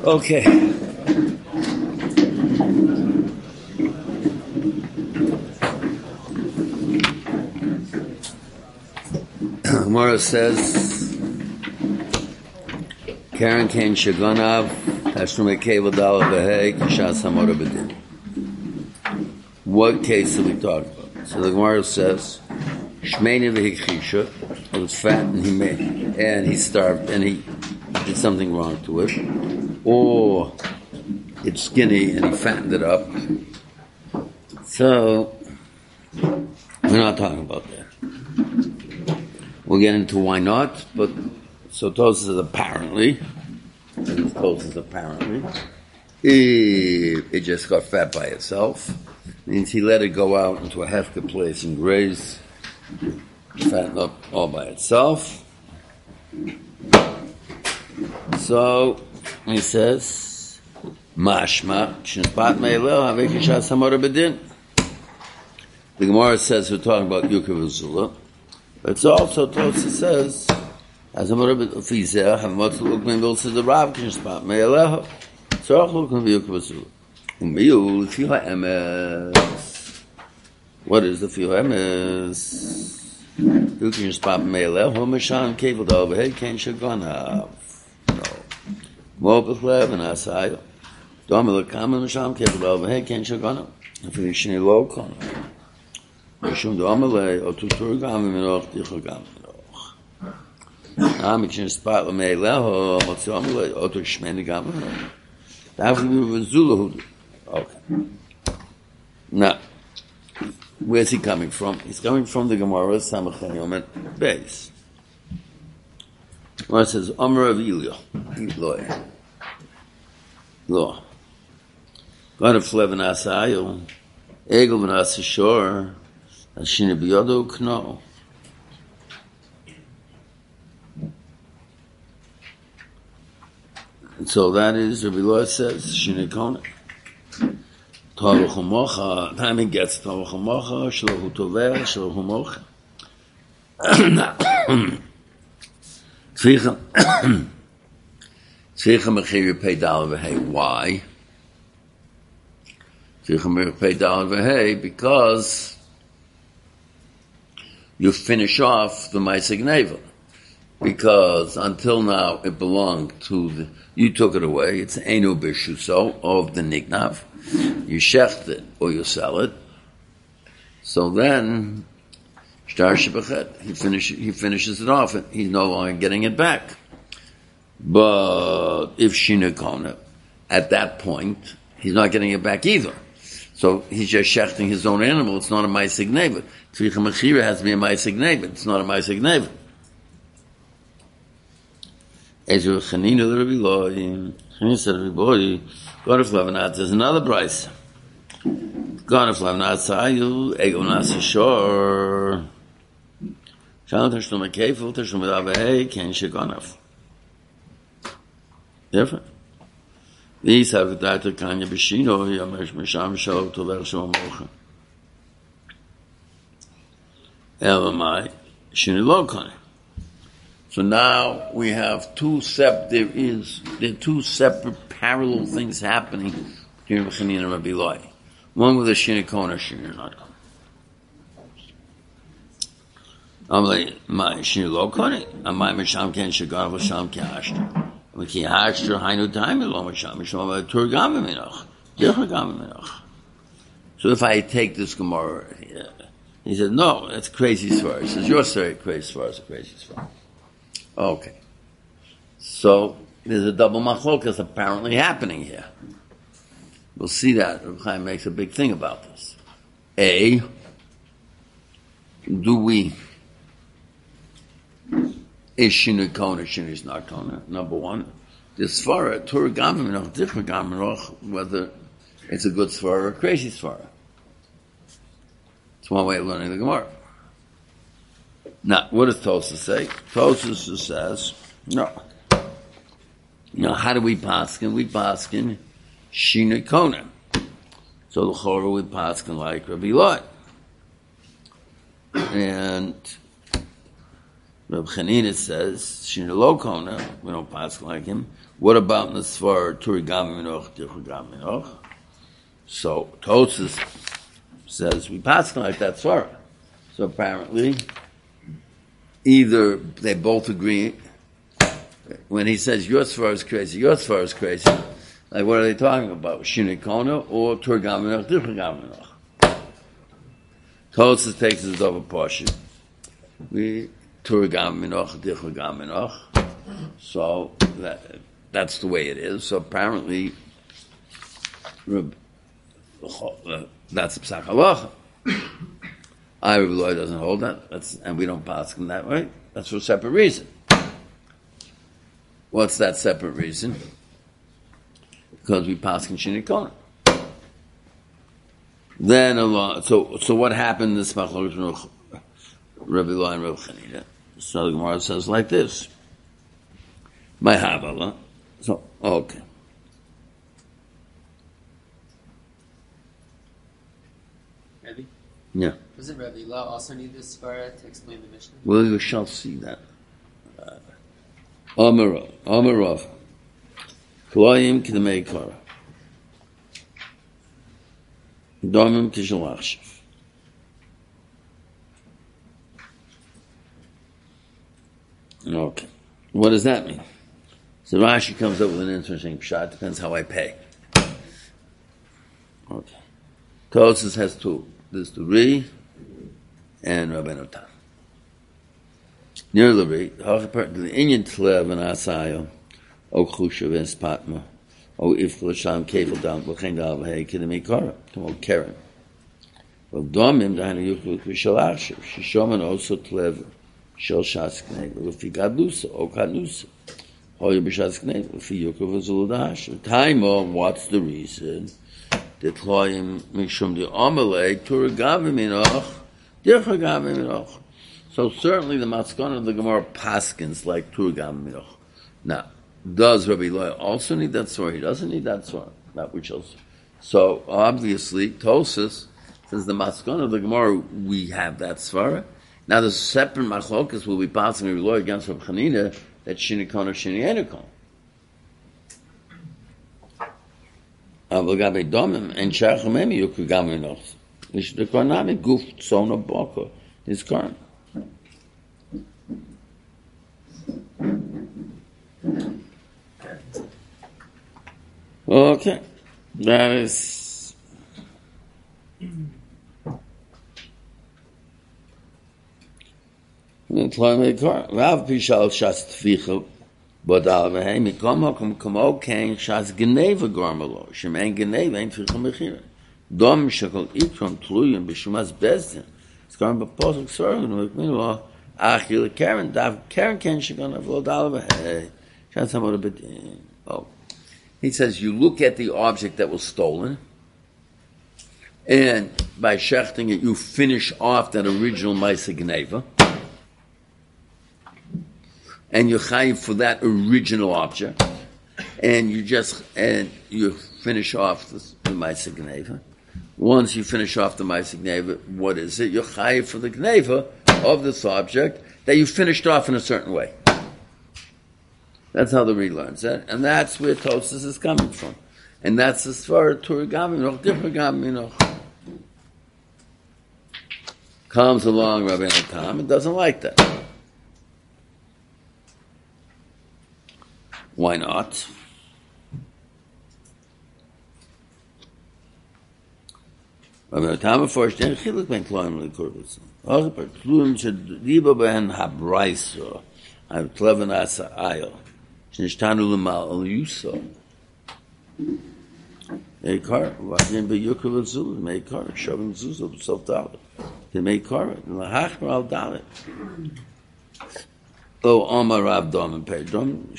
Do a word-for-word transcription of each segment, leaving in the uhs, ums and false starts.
Okay. Gemara says, Karen Kain Shagonav, Tashrumei Kevel Dal V'Hei, Kishas Hamora B'Din. What case are we talking about? So the Gemara says, Shmeini V'Hikhisha, he was fat and he made, and he starved and he did something wrong to it, or it's skinny and he fattened it up. So we're not talking about that. We'll get into why not, but so Tosfos is apparently, and Tosfos is apparently, it, it just got fat by itself. Means he let it go out into a hefker place and graze, fatten up all by itself. So he says, Mashma, Shinpat Me'elel, Havei Kishas Hamora B'Din. The Gemara says we're talking about Yukav Uzula. It's also Tosfos says, as a Morabit Ofizeh, have much look when Bill says the Rav can spot me Aleha. So I'll look on the Yukabasu. Umiyu, Fiha Emes. What is the Fiha Emes? You can spot me Aleha, Homashan, Kavel over Hey, Ken Shagana. No. Mopachlev and Asai. Domila Kaman, Masham, Kavel over Hey, Ken Shagana. If you shini low con. Shum Domile, or to Turgam, Minoch, Tichogam. I'm a chance spot with me leho, what's the omele, or to Shmeni Gam. That would be with Zulu. Okay. Now, where's he coming from? He's coming from the Gemara, Samachan Yomet base. Gemara says, Omer of Ilio, Iloi. Lo. God of Fleven Asayo, Egel Ben Asashor, Ashina Biyodo Kno. So that is, Rabbi Loah says, Shinei Kona. Tavach Umocha, time he gets Tavach Umocha, Shlohu Toveh, Shlohu Mocha. Tzricha, Tzricha Mechir Pei Dal V'Hei. Why? Tzricha Mechir Pei Dal V'Hei, because you finish off the Maaseh Gneva. Because until now it belonged to the, you took it away, it's Einu B'Shuso of the Nignav, you shecht it or you sell it, so then Shtar Shebachet, he finish, he finishes it off and he's no longer getting it back. But if Shinekona, at that point, he's not getting it back either. So he's just shechting his own animal, it's not a Maaseh Gneva. Tzricha Mechira has to be a Maaseh Gneva, it's not a Maaseh Gneva. Ezra Chanina the Rabbi Loy, Chanina said Rabbi Loy, God of Levanat, there's another price. God of Levanat Sayu, Ego Nasa Shor, Shalom Tashlum Akefel, Tashlum Avahei, Ken Shegonaf. Different. These have the Data Kanya Bishino, Yamesh Mesham Shalom Tover Shalom Mocha. Elamai, Shinilo Kanya. So now we have two sep. There is there are two separate parallel things happening between Rabbi Chanina and Rabbi Loy. One with a Shinekona, Shinir not come. I'm like my Shinilo Kone. I'm my Misham Ken Shagar V'Sham Kashter. We ki Hashter Hainu Time Lo Misham Misham Turgam Minach Dirchagam Minach. So if I take this Gemara, yeah, he said no, that's crazy svar. He says your story crazy svar is a crazy svar. Okay. So, there's a double machlokas apparently happening here. We'll see that. Reb Chaim makes a big thing about this. A, do we, is Shinui Kona, Shinui is not Kona, number one. The Svara, Torah Gamim, noch different Gamim, whether it's a good Svara or a crazy Svara. It's one way of learning the Gemara. Now, what does Tosfos say? Tosfos says, no. Now, how do we paskin? We paskin Shinui Kona. So the Chorah we paskin like Rabbi Loy. And Reb Chanina says, Shinelo Kona, we don't pass like him. What about Nesvar Turigam Minoch, Dichugam Minoch? So Tosas says, we pass like that Svara. So apparently, either they both agree, when he says your Svara is crazy, your Svara is crazy, like what are they talking about? Shinei Kona or Turigam Minoch, Dichugam Minoch? Tosas takes his over portion. We Turigam Minoch, Dichugam Minoch. So that, that's the way it is. So apparently, uh, that's Psach Halacha. I Rabbi Lloyd doesn't hold that. That's, and we don't pass him that way. That's for a separate reason. What's that separate reason? Because we pass in Shinei Kona. Then along, so so what happened in this Machlokes Rabbi Lloyd and Rabbi Chanina? So the Gemara says like this. My Havala. So, okay. Rabbi? Yeah. Doesn't Rabbi Law also need this Svara to explain the Mishnah? Well, you shall see that. Amarov. Amarov. Kloyim k'demei kara. Domim k'shalachshav. Okay. What does that mean? So Rashi comes up with an interesting pshat. Depends how I pay. Okay. Tosas has two. There's the Ri and Rabbeinu Tam. Near the Ri, the Indian Tlev and Asayo, O Chushav and Spatma, O Ifla Sham Kefil Dam, V'chein Dal V'hei Kidemi Kara, Tomo Keren. Well, Domim, Dahana Yuchel Kvishalachshav, Shishoman also Tlev, Shel Shas Knei, L'fi Gadlusa, O Kadlusa. Hoya B'Shas Knei, L'fi Yuchel V'zuludash. Taimo, what's the reason? The Tloyim Mishum the Amalek, Turagavim Minoch, Dirchagavim Minoch. So certainly the Maskon of the Gemara Paskins like Turagavim Minoch. Now, does Rabbi Loy also need that sword? He doesn't need that sword. That which else? So obviously, Tosas says the Maskon of the Gemara, we have that svara. Now the separate machlokas will be passing Rabbi Loy against Rabbi Chanina that Shinikon or Shinienikon. אבל דומם, אין שייך ממי יוקו גם מנוח. יש דקורנמי גוף צאן ובוקר, נזכרן. Okay, that is... Rav Pishal Shas Tfichel Bodal v'hei mikom hakom kamo kein shas geneva gormelo shemen geneva ein tfichel mechira dom shekol itron tluyim b'shumas bezdin it's going b'posuk sorgen v'kmilo achil karen dav karen ken shekon avodal v'hei shas hamor b'din. Oh, he says you look at the object that was stolen, and by shechting it you finish off that original ma'aseh geneva. And you chayiv for that original object, and you just and you finish off the, the ma'aseh gneva. Once you finish off the ma'aseh gneva, what is it? You're chayiv for the gneva of this object that you finished off in a certain way. That's how the Reed learns it, and that's where Tosas is coming from, and that's as far as Turigam Minoch, Dirchagam Minoch. Comes along Rabbeinu Tam and doesn't like that. Why not? Rabbeinu Tam forscht ein chiluk ben kloim l'kurvus. Auch per klum shediba ben habraiso, have tleven asa ayel, shnistanu l'mal al yuso. Meikar, v'adin b'yukul l'zul, meikar, shovim zuzul b'sof dalet. They meikar, l'hachmer al dalet. Oh, Omar Rav Dom and Per Dom.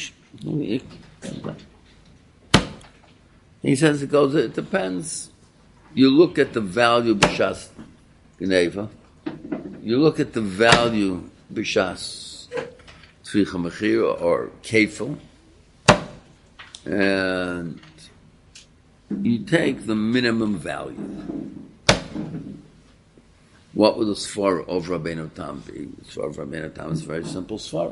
He says it goes, it depends. You look at the value b'shas Geneva. You look at the value b'shas Tzvicha Mechira or Kefil. And you take the minimum value. What would the svara of Rabbeinu Tam be? The svara of Rabbeinu Tam is a very simple svara.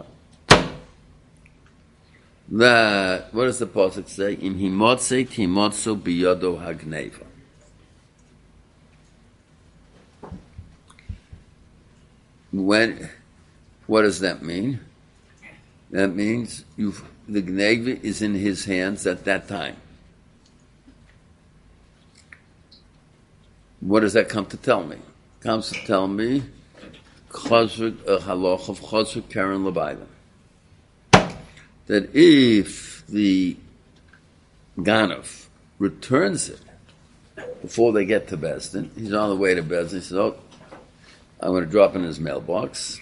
That, what does the pasuk say? Im himotze timotzo biyado hagneva. When, what does that mean? That means you've, the gneva is in his hands at that time. What does that come to tell me? It comes to tell me chazuk, a halach of chazuk karen lebayim. That if the ganav returns it before they get to Bezdin, he's on the way to Bezdin, he says, oh, I'm going to drop in his mailbox.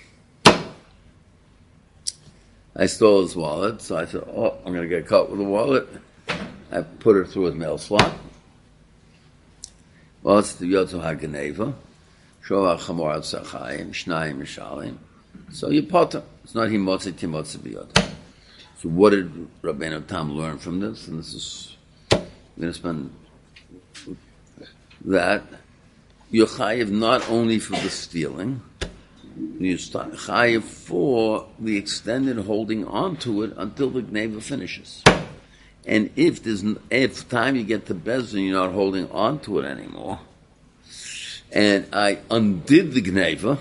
I stole his wallet, so I said, oh, I'm going to get caught with the wallet. I put it through his mail slot. Well, it's the Yotzo HaGeneva. Shovah Chamor Tzachayim, Shnayim Mishalim. So you potter. It's not Himotze Timotze Biyot. So what did Rabbeinu Tam learn from this? And this is, we're going to spend that. You're chayiv not only for the stealing, you're chayiv for the extended holding on to it until the gneva finishes. And if there's, if time you get to Bezdin, you're not holding on to it anymore, and I undid the gneva,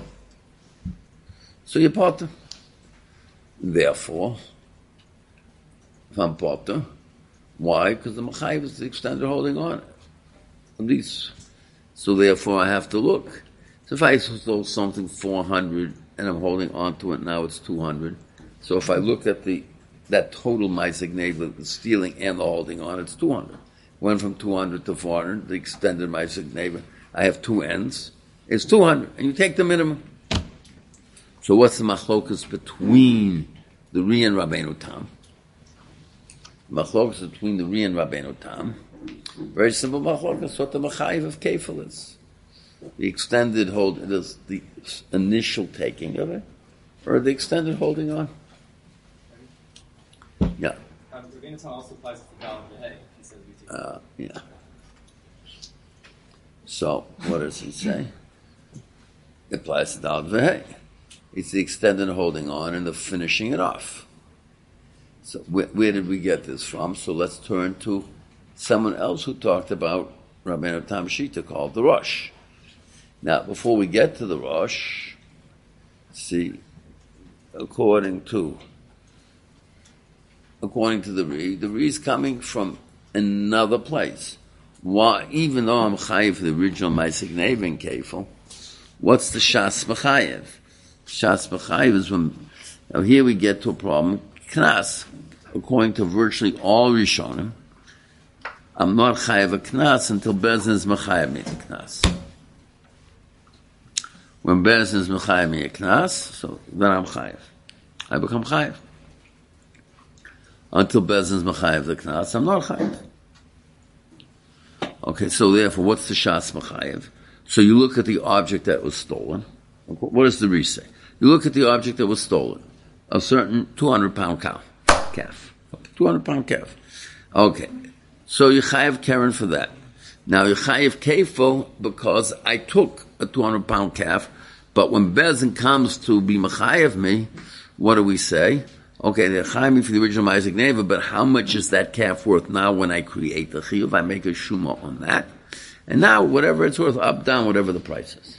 so you're potter. Therefore, if I'm potter, why? Because the machayiv is the extended holding on. At least, so therefore I have to look. So if I stole something four hundred and I'm holding on to it, now it's two hundred. So if I look at the that total ma'aseh gneva, the stealing and the holding on, it's two hundred. Went from two hundred to four hundred, the extended ma'aseh gneva. I have two ends. It's two hundred, and you take the minimum. So what's the machlokas between the Ri and Rabbeinu Tam? Machlokas between the Ri and Rabbeinu Tam. Very simple machlokas. What the machayiv of kefil is. The extended hold, it is the initial taking of it, or the extended holding on. Yeah. Um, Rabbeinu Tam also applies to the Dal and the Hay. Uh, yeah. So, what does he say? It applies to Dal and the Hay. It's the extended holding on and the finishing it off. So, where, where did we get this from? So, let's turn to someone else who talked about Rabbeinu Tam Shita called the Rosh. Now, before we get to the Rosh, see, according to according to the Ri, the Ri is coming from another place. Why? Even though I'm chayiv for the original Ma'aseh Gneva in Kefil, what's the Shas B'chayiv? Shas B'chayiv is when, now here we get to a problem. Knas, according to virtually all Rishonim, I'm not chayiv a Knas until Bezdin is Mechayiv me a Knas. When Bezdin is Mechayiv me a Knas, so then I'm chayiv. I become chayiv. Until Bezdin is Mechayiv the Knas, I'm not chayiv. Okay, so therefore, what's the Shas Mechayiv? So you look at the object that was stolen. What does the Ri say? You look at the object that was stolen. A certain two hundred pound cow. Calf. Okay, two hundred pound calf. Okay. So you chayiv Karen for that. Now you chayiv Kefil because I took a two hundred pound calf, but when Bezdin comes to be Mechayiv me, what do we say? Okay, they're chayiv me for the original Ma'aseh Gneva, but how much is that calf worth now when I create the chiyuv? I make a shuma on that. And now, whatever it's worth, up, down, whatever the price is.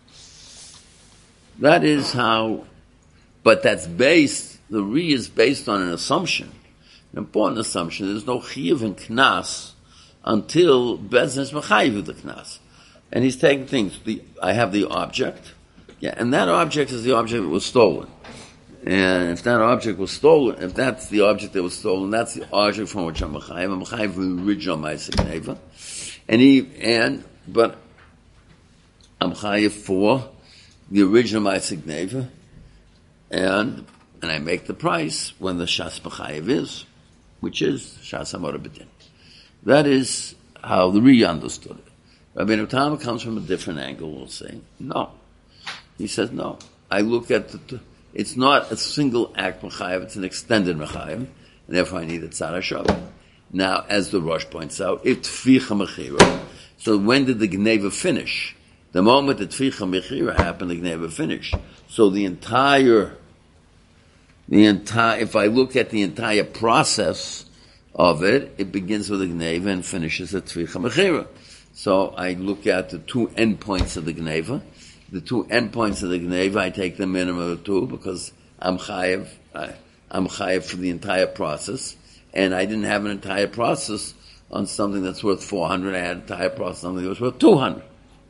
That is how, but that's based, the Ri is based on an assumption, an important assumption. There's no chiyuv in knas until Bezdin is mechayiv the knas. And he's taking things. The, I have the object, yeah, and that object is the object that was stolen. And if that object was stolen, if that's the object that was stolen, that's the object from which I'm mechayiv. I'm mechayiv the original Ma'aseh Gneva. And he, and, but I'm chayiv for the original Ma'aseh Gneva, and, and I make the price when the Shas B'chayiv is, which is Shas Hamor B'din. That is how the Ri understood it. Rabbeinu Tam comes from a different angle, we'll say. No. He says, no. I look at the, it's not a single act B'chayiv, it's an extended B'chayiv, and therefore I need a Tzad HaShavah. Now, as the Rosh points out, if Tficha Mechira, so when did the Gneva finish? The moment the Tficha Mechira happened, the Gneva finished. So the entire, the entire, if I look at the entire process of it, it begins with the Gneva and finishes at Tficha Mechira. So I look at the two endpoints of the Gneva. The two endpoints of the Gneva, I take the minimum of two because I'm chayev, I, I'm chayev for the entire process. And I didn't have an entire process on something that's worth four hundred. I had an entire process on something that was worth two hundred.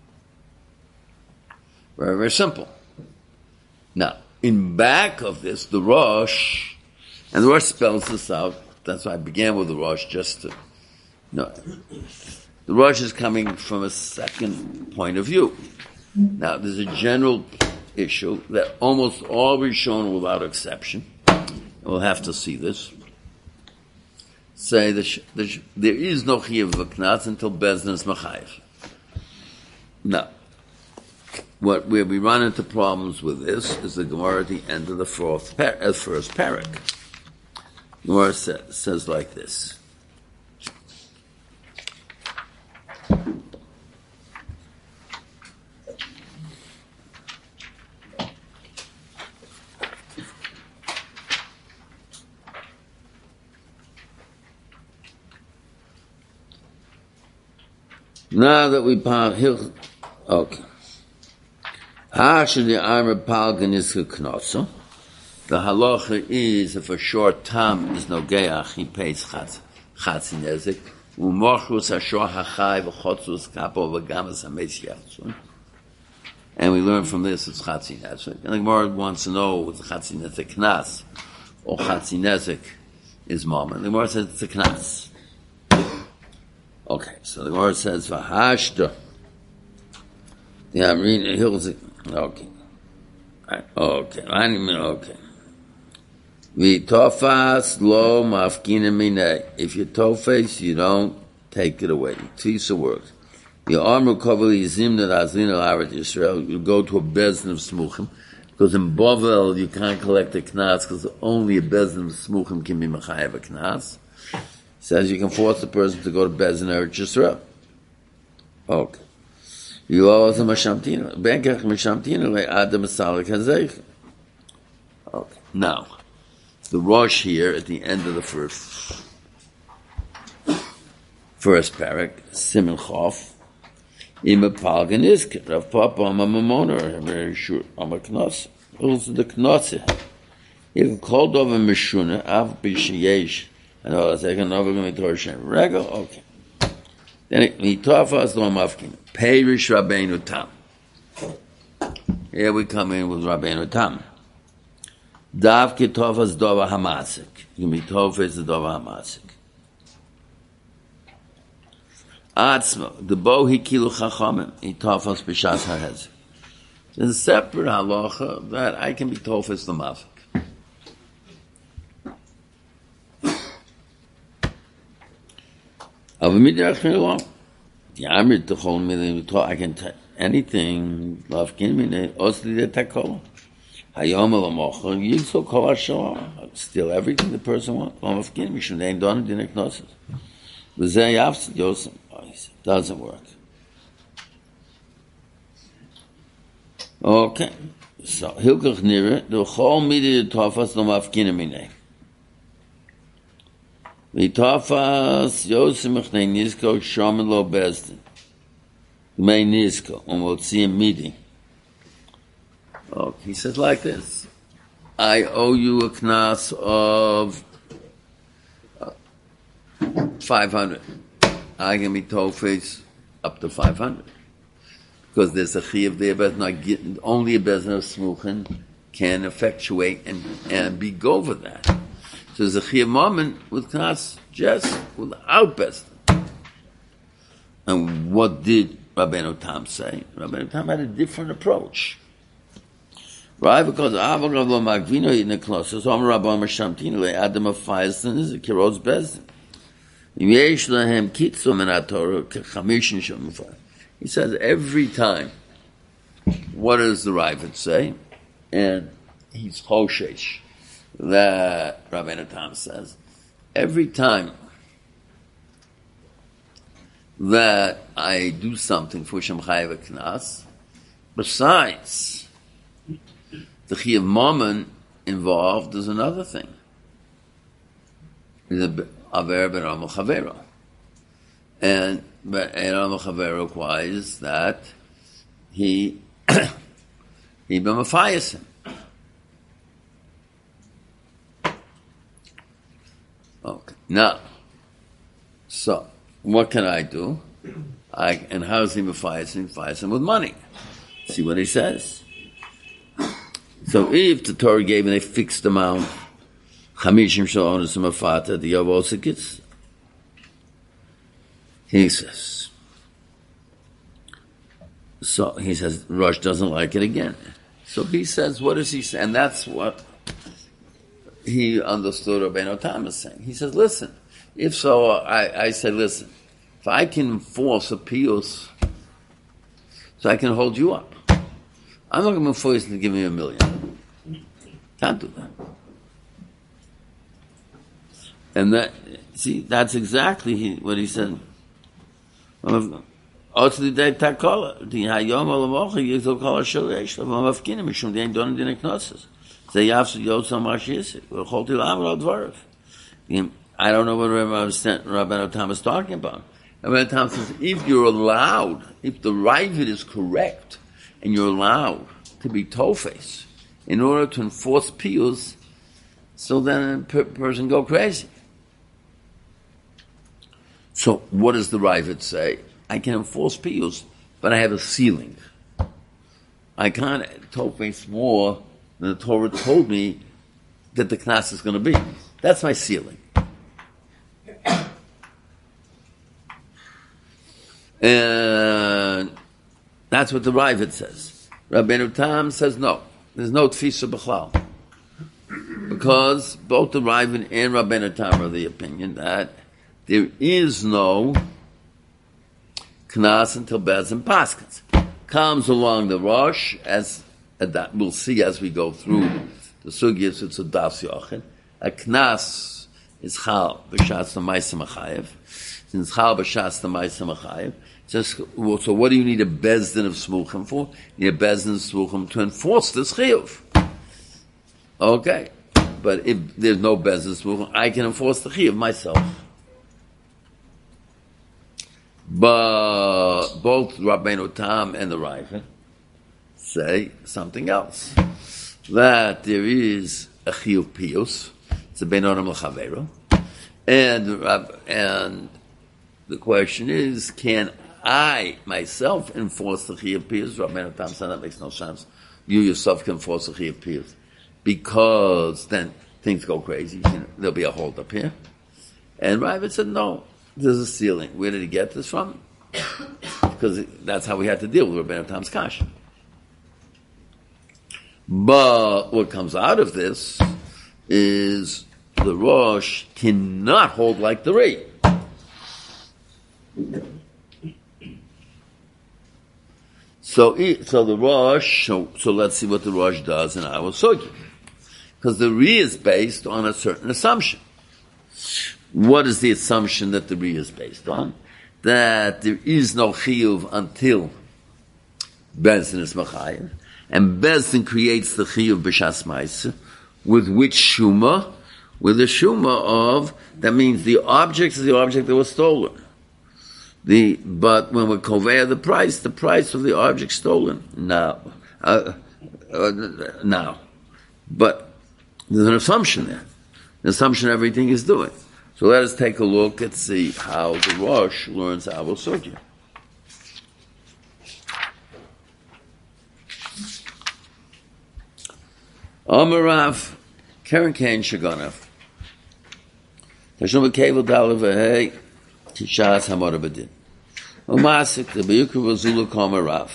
Very, very simple. Now, in back of this, the Rosh, and the Rosh spells this out. That's why I began with the Rosh, just to, no. The Rosh is coming from a second point of view. Now, there's a general issue that almost all Rishon, without exception, we'll have to see this, say that the, there is no Chiyuv V'Knas until Bezdin is Machayev. Now, what where we run into problems with this is the Gemara at the end of the fourth par- uh, first parak. Gemara sa- says like this. Now that we okay. The halacha is if a short tam is no geach, he pays chatz nezik. Umochus hashor hachai v'chotzus kapo v'gamas hameis yachzun. And we learn from this it's chatzi nezik. And the Gemara wants to know what's chatzi nezik knas or chatzi nezik is moment. The Gemara says it's a knas. Okay, so the Gemara says v'hashta. The Amrin Hills. Okay. Okay. Okay. V'tofas lo mafkina minei. If you tofas, you don't take it away. Tisa works. The armor cover zimna azlin al arat Yisrael. You go to a bezin of smuchim because in Bovel you can't collect a knas because only a bezin of smuchim can be mechayev a knas. Says you can force the person to go to bezin eretz Yisrael. Okay. You always a mashamtina. Benkach mashamtina le adam asalik hazeich. Okay. Now, the Rosh here at the end of the first first parak, Simen Chof, Ima Palgan Iska, Rav Papa, I'm a Mamona, I'm very sure, I'm a Knos. Also the Knossi. If called over Mishuna, Av Bishayesh, and all that, I can never go to Hashem. Rego, okay. Then he taught us the Mafkin. Perish Rabbeinu Tam. Here we come in with Rabbeinu Tam. Dav Ketofas Dova Hamasik. Yumitofas the Dova Hamasik. Atzma, the Bo Hikilu Chachamim. He Tofas B'Shas HaHezik. There's a separate halacha that I can be Tofas the Mafik. I can tell anything. Love me. Also, the takola. Hayom alamocha. You so call steal everything the person wants. Love me. We should name done in the Yosem. Doesn't work. Okay. So hilkach nira the whole media tofas no mafkin mine. V'tafas Yosem Mechnei Nizko Shomen Lo Bezdin. May Nizko, and we'll see him meeting. Oh, he says like this: I owe you a knas of uh, five hundred. I can be tofes up to five hundred because there's a chiyuv there, but not getting only a bezin of smuchin can effectuate and and be go for that. So there's a chiyuv moment with knas just without bezin. And what did Rabbeinu Tam say? Rabbeinu Tam had a different approach. Right? Because Avagav lo magvino in the closet, so I'm Rabban Mashamtin le Adam of Feistin is a Kiroz Bezdin. Yesh lahem kitzu min haTorah kechamishin shemufar. He says every time, what does the Ravid say? And he's Hoshesh. That Rabbeinu Tam says, every time that I do something for Shem Chayev Knas, besides the Chiyuv Mammon involved, there's another thing. The Aver ben Rama Chavera. And Rama Chavera requires that he he be mafayis him. Okay. Now, so what can I do? I and how is he mafayis him? Mafayis him with money. See what he says. So if the Torah gave him a fixed amount, Chamishim Shalonus Mafata, the Yavosikis, he says. So he says, Rosh doesn't like it again. So he says, what does he say? And that's what he understood Rabbeinu Tam is saying. He says, listen, if so, I, I said, listen, if I can enforce a piyus, so I can hold you up. I'm not going to force you to give me a million. Can't do that. And that, see, that's exactly he, what he said. Also the day takola, the hayom alamocha yizol kol hashalesh, v'mafkinim mishum the ain't done in the knosses. They yafsu yotzam mashiyisik. V'cholti l'amar advarav. I don't know what Rabbeinu Tam is talking about. Rabbeinu Tam says, if you're allowed, if the Ravid is correct, and you're allowed to be tofes in order to enforce piyus, so then a per- person go crazy. So what does the Ravid say? I can enforce piyus, but I have a ceiling. I can't tofes more than the Torah told me that the knas is going to be. That's my ceiling. And that's what the Ravid says. Rabbeinu Tam says no. There's no tfisa b'chlal. Because both the Ravid and Rabbeinu Tam are of the opinion that there is no knas until Bez and Paskins. Comes along the Rosh, as uh, that we'll see as we go through the Sugyas, it's a Das Yochid. A knas is chal b'shas the Maisa Machayev. Since chal b'shas the Maisa Machayev, just, well, so what do you need a bezdin of smuchim for? You need a bezdin of smuchim to enforce this chiyuv. Okay. But if there's no bezdin of smuchim, I can enforce the chiyuv myself. But both Rabbeinu Tam and the Ravid say something else. That there is a chiyuv piyus. It's a ben adam l'chavero. And, and the question is, can I, myself, enforce the chiyuv piyus? Rabbeinu Tam said that makes no sense. You yourself can enforce the chiyuv piyus. Because then things go crazy. You know, there'll be a hold up here. And Ravid said, no, there's a ceiling. Where did he get this from? Because that's how we had to deal with Rabbeinu Tam's kash. But what comes out of this is the Rosh cannot hold like the Rei. So, so the Rosh, so, so let's see what the Rosh does in our Sugya. Because the Rei is based on a certain assumption. What is the assumption that the Rei is based on? That there is no chiyuv until Bezdin is machayev, and Bezdin creates the chiyuv b'shas ma'aseh, with which shuma, with the shuma of, that means the object is the object that was stolen. The, but when we convey the price, the price of the object stolen. Now, uh, uh, now. But there's an assumption there. An assumption everything is doing. So let us take a look and see how the Rosh learns our Sugya. Amarav, Karen Kain Shaganav. Tashum Kevel Dalavahei, Tishas Hamarabadin. Umasik, the Beyukav Zulu Kamarav.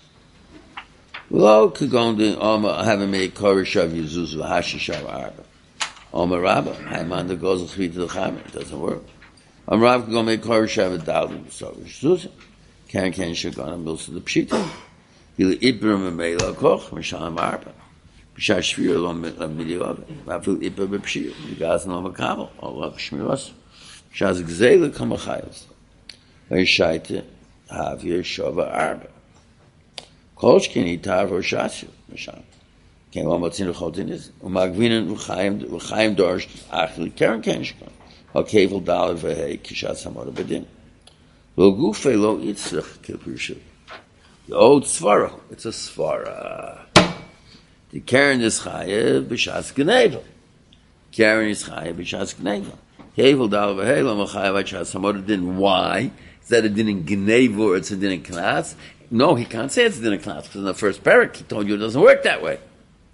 Well, Kagondi, Omar, having made Korishav Yuzuzu, Hashishav Arba. Omar Rabba, Haimanda goes to the Chamer. It doesn't work. Omar Rabba can go make Korishav and Dalim. So, Yuzuzu. Karen Kain Shaganav, Milsa the Pshita. Hili Ibram and Meila Koch, Misham Arba. B'shar shvira lo midiyov, v'afil ipa b'pshir, v'gaz no makabel, Allah shmiros. B'shar z'gzele kamachayos. V'yishaita hav yeshova arba. Kolshkin itar or shashu. Came on what's in the chotin is. Umagvinen uchaim uchaim dorsh achli karen kenshkon. Hakevel dalet vehei kishat samar bedin. Lo gufe lo itzrich kipushu. The old svara. It's a svara. The karen is chayev b'shas gneva. Karen is chayev b'shas gneva. Kevel dalet vehei lo machayev b'shas samar bedin. Why? Is that a din in gneva or it's a din in knas? No, he can't say it's a din in knas because in the first parak he told you it doesn't work that way.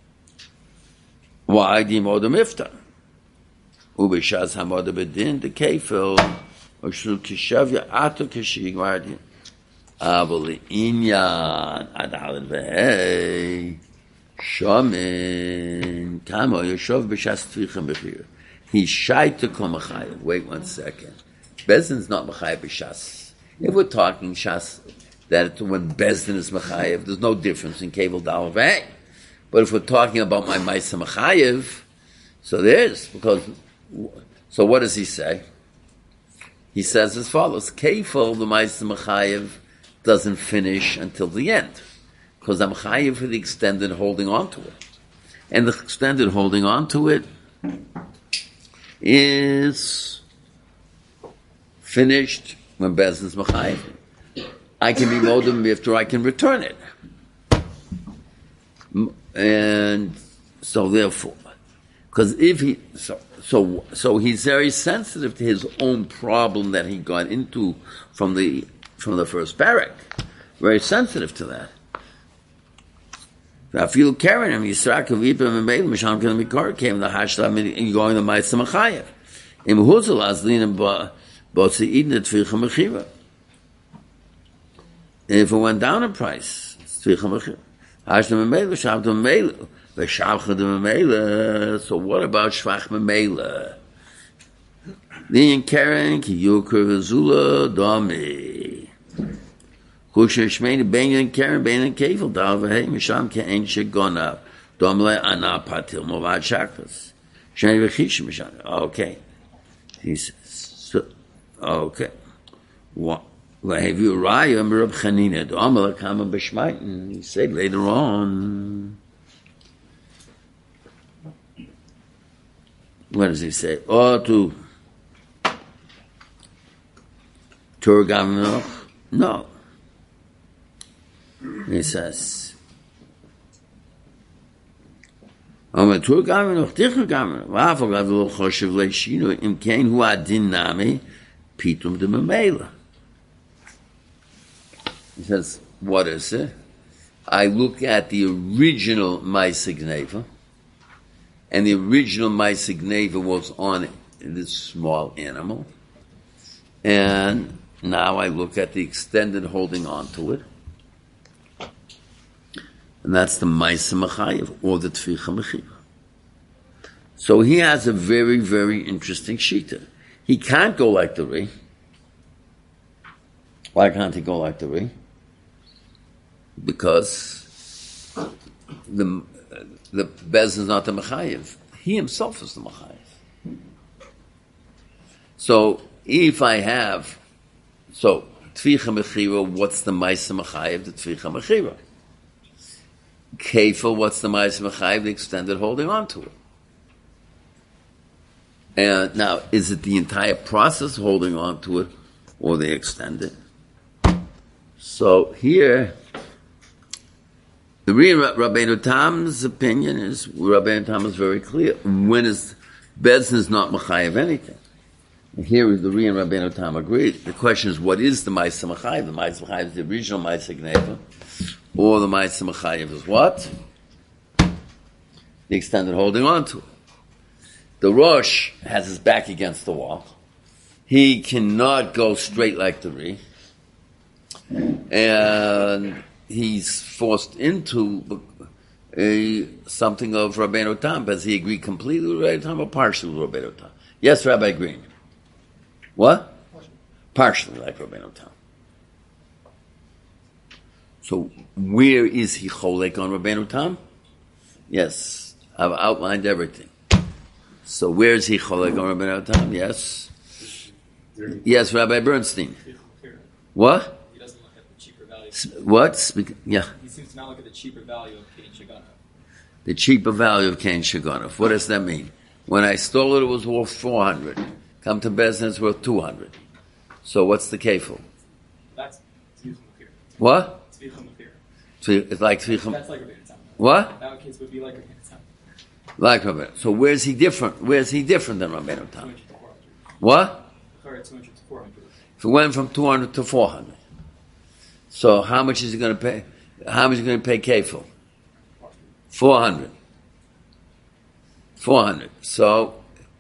Why the modem iftar? Ubishas hamod bedin the kefil or shul kishavya ato kishig vardin. Avol inyan adal vehei shamin kamo yeshov b'shas tvichim b'chir. He's shy to come machayev. Wait one second. Bezdin's not machayev b'shas. If we're talking shas, that when Bezdin is machayev, there's no difference in kevel dal vehei. But if we're talking about my Maisa Machayev, so there is, because, so what does he say? He says as follows, Keifel, the Maisa Machayev, doesn't finish until the end, because I'm Machayev for the extended holding on to it. And the extended holding on to it is finished when Bezdin's Machayev. I can be modem after I can return it. And so therefore, because if he, so, so, so he's very sensitive to his own problem that he got into from the, from the first barak. Very sensitive to that. I feel carrying him, Yisrael, Kavipim, and Beilim, Misham, Kelim, Mikor, came the Hashlam, and going to Maisa Machayev. Im Huzel, Azlin, and Botzi, Eden, Tvicha Mechiva. And if it went down in price, it's Tvicha Mechiva. So what about Shvach Memela? Then Karen ki Yukur Vazula Dami. Kusha Shmei Benyan Karen Benyan Kevel Dalva Hey Misham Kein Shigona Domle Ana Patil Movad Shakras. Shani Vachish Misham. Okay. He says so, okay. What? Well, have you Raya Merab Chanina? Do Amala Kama Bishmaitin? He said later on. What does he say? Oh, to Turgaminoch? No. He says, Ome Turgaminoch, Tichgaminoch, Vafogadu Choshev Leishino, Im Kain Hu Adin Nami, Pitum de Memela. He says, what is it? I look at the original Maisa Gneva, and the original Maisa Gneva was on this small animal, and now I look at the extended holding on to it, and that's the Maisa Machayev, or the Tficha Mechiva. So he has a very, very interesting shita. He can't go like the Ri. Why can't he go like the Ri? Because the the Bez is not the Mechayev. He himself is the Mechayev. So if I have, so Tficha Mechiva, what's the Maisa Mechayev? The Tficha Mechiva. Kefil, what's the Maisa Mechayev? The extended holding on to it. And now, is it the entire process holding on to it, or they extend it? So here, the real Rabbeinu Tam's opinion is, Rabbeinu Tam is very clear. When is, Bezdin is not Mechayev anything. And here the real Rabbeinu Tam agreed. The question is, what is the Maisa Mechayev? The Maisa Mechayev is the original Maisa Gneva, or the Maisa Mechayev is what? The extended holding on to it. The Rosh has his back against the wall. He cannot go straight like the Ri. And he's forced into a, something of Rabbeinu Tam. Does he agree completely with Rabbeinu Tam or partially with Rabbeinu Tam? Yes, Rabbi Green. What? Partially, partially like Rabbeinu Tam. So where is he cholek on Rabbeinu Tam? Yes, I've outlined everything. So where is he cholek on Rabbeinu Tam? Yes. Yes, Rabbi Bernstein. What? He doesn't look at the cheaper value like What? Speak- Yeah. he seems to not look at the cheaper value of Kain Shagana. The cheaper value of Kain Shagonov. What does that mean? When I stole it, it was worth four hundred. Come to Bezdin, it's worth two hundred. So what's the kefil? That's Tzvichum Mafir. What? Tzvichum Mafir. Tvi- It's like Tvichum. That's like Rabbeinu Tam. What? That case would be like Rabbeinu Tam. Like Rabbeinu. So where's he different? Where's he different than Rabbeinu two Tam? hundred to four hundred. What? Or two hundred to four hundred. If it went from two hundred to four hundred. So how much is he going to pay? How much is he going to pay kefil? four hundred. four hundred. So,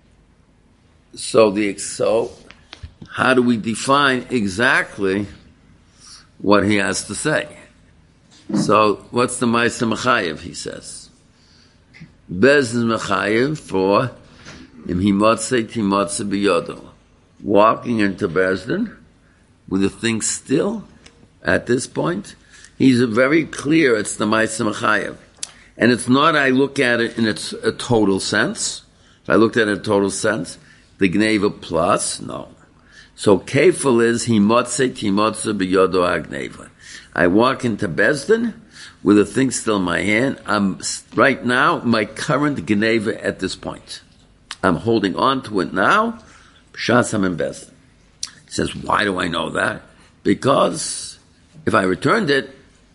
so the, so, how do we define exactly what he has to say? So, what's the Ma'aseh Mechayev, he says? Bezdin Mechayev for Im Himotze Timotze Biyodo. Walking into Bezdin with the thing still at this point, he's very clear it's the Ma'aseh Mechayev. And it's not I look at it in its a total sense. If I looked at it in a total sense, the Gneva plus, no. So kefil is himotze timotze biyodo hagneva. I walk into Bezdin with a thing still in my hand. I'm right now my current Gneva at this point. I'm holding on to it now. B'shas I'm in Bezdin. He says, why do I know that? Because if I returned it,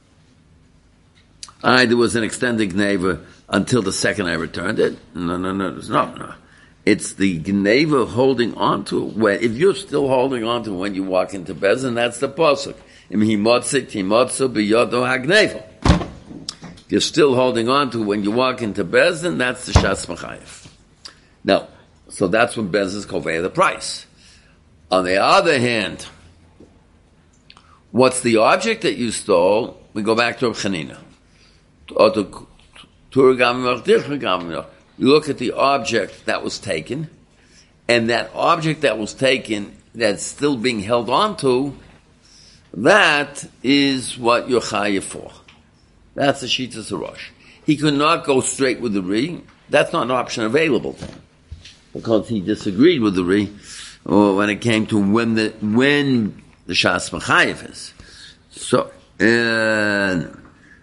I, there was an extended Gneva until the second I returned it. No, no, no, no, no. It's the Gneva holding on to it. When, if you're still holding on to it when you walk into Bezdin, that's the pasuk. Im himotze timotze biyodo hagneva. If you're still holding on to it when you walk into Bezdin, that's the Shas Mechayev. Now, so that's when Bezdin's convey the price. On the other hand, what's the object that you stole? We go back to Reb Chanina. You look at the object that was taken, and that object that was taken that's still being held on to, that is what you're chayiv for. That's the Shitas Harosh. He could not go straight with the Ri. That's not an option available to him, because he disagreed with the Ri or when it came to when the when the Shas Mechayev is. So, and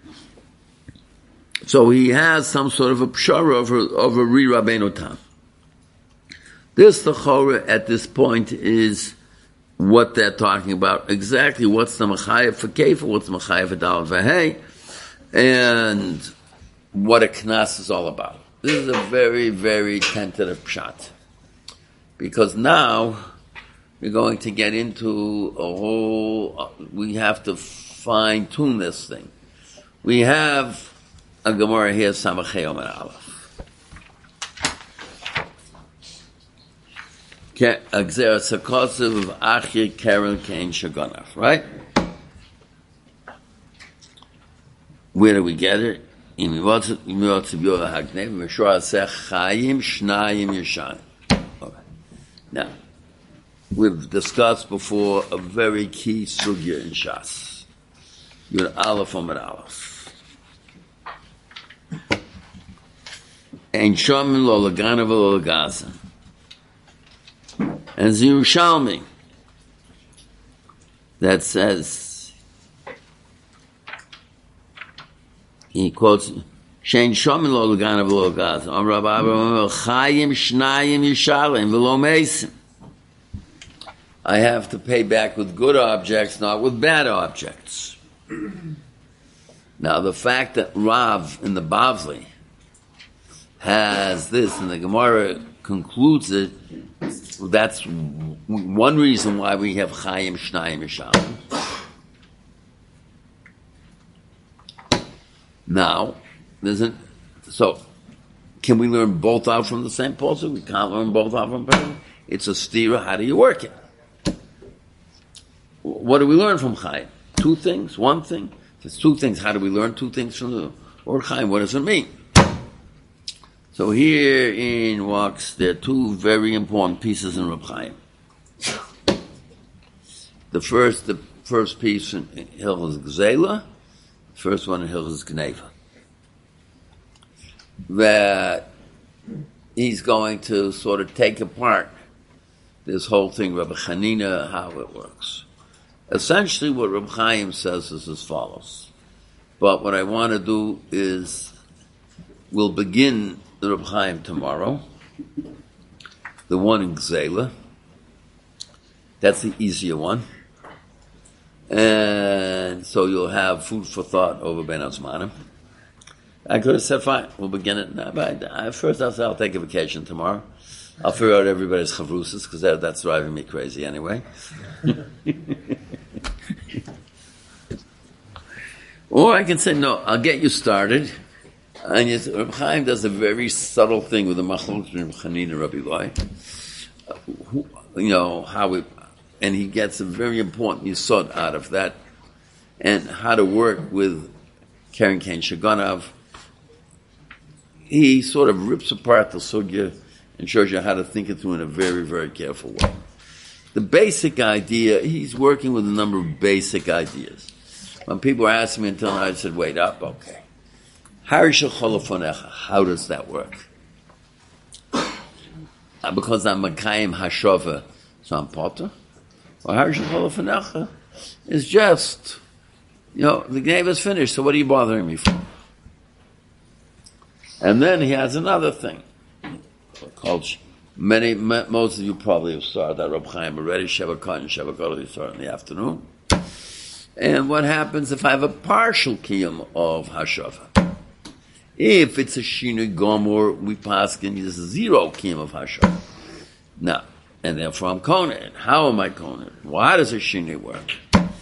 So he has some sort of a pshara over, over Ri Rabbeinu Tam. This, the Chorah, at this point, is what they're talking about. Exactly what's the Mechayev for Kefir, what's the Mechayev for Daled Vahei, and what a Knas is all about. This is a very, very tentative pshat. Because now, we're going to get into a whole, we have to fine-tune this thing. We have a Gemara here, Samachei Omer Aleph. Agzerat Sakosiv of Achir Keren Kain Shagonaf, right? Where do we get it? Now, we've discussed before a very key sugya in Shas. Yud Aleph Omer Aleph. Ein shomin lo lagana v'lo lagaza. And Yerushalmi that says, he quotes, Shein shomin lo lagana v'lo lagaza. Am Rabbi Abraham chayim shnayim yishalim v'lo meisim. I have to pay back with good objects, not with bad objects. Now, the fact that Rav in the Bavli has this, and the Gemara concludes it, that's one reason why we have Chaim Shnayim Yishalim. Now, there's a, so, can we learn both out from the same pasuk? We can't learn both out from pasuk. It's a stira. How do you work it? What do we learn from Chaim? Two things? One thing? If it's two things, how do we learn two things from the Or Chaim? What does it mean? So here in walks there are two very important pieces in Reb Chaim. The first, the first piece in Hilchos Gzela, the first one in Hilchos Gneva. That he's going to sort of take apart this whole thing, Rabbi Chanina, how it works. Essentially, what Reb Chaim says is as follows. But what I want to do is, we'll begin the Reb Chaim tomorrow, the one in Gzela. That's the easier one. And so you'll have food for thought over Ben Azmanim. I could have said, fine, we'll begin it. No, but I, first I'll say I'll take a vacation tomorrow. I'll figure out everybody's chavrusas, because that, that's driving me crazy anyway. Or I can say, no, I'll get you started. And yes, Reb Chaim does a very subtle thing with the machlokes between Reb Chanina and Rabbi Loi. You know, how it, and he gets a very important yisod out of that, and how to work with Karen Kane Shaganav. He sort of rips apart the sugya and shows you how to think it through in a very, very careful way. The basic idea, he's working with a number of basic ideas. When people were asking me until now, I said, wait up, okay. How does that work? Because I'm Makayim Hashova, so I'm Potter? Or Harishacholofanecha is just, you know, the game is finished, so what are you bothering me for? And then he has another thing called, many, most of you probably have started that Reb Chaim already, Shevakot and Shevakot, you start in the afternoon. And what happens if I have a partial kiyum of Hashava? If it's a Shinui Gomor, we pass in there's zero kiyum of Hashava. Now, and therefore I'm konet. How am I konet? Well, how does a Shinui work?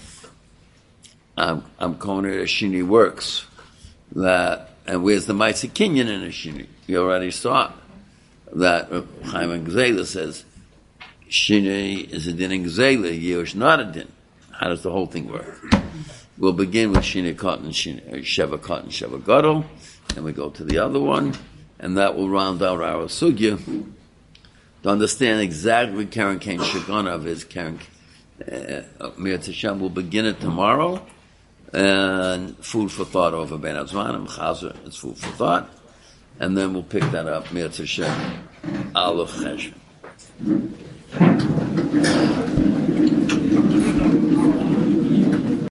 I'm, I'm konet, a Shinui works. That, and where's the Maisa Kinyan in a Shinui? You already saw that Chaim Gzela says, Shinui is a din in Gzela, Yehush not a din. How does the whole thing work? We'll begin with Shinui Kot and Sheva Kot and Sheva Gadol, and we go to the other one, and that will round out our sugya to understand exactly Karen Kane Shaganav is. Karen uh, Mir Tashem will begin it tomorrow, and food for thought over Ben Azmanim, Chazer, it's food for thought, and then we'll pick that up Mir Tashem Aleph Cheshvan.